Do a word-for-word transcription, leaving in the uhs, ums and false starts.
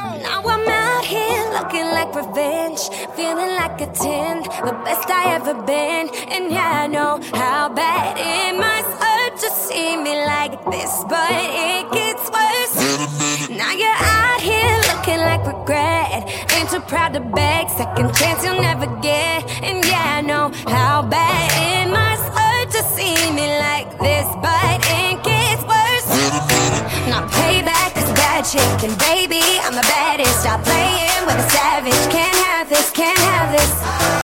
Now I'm out here looking like revenge, feeling like a ten, the best I ever been. And yeah, I know how bad it must hurt to see me like this, but it gets worse. Now you're out here looking like regret, ain't too proud to beg, second chance you'll never get. And yeah, I know how bad it must hurt to see me like this, but it gets worse. Now payback is bad chicken, baby.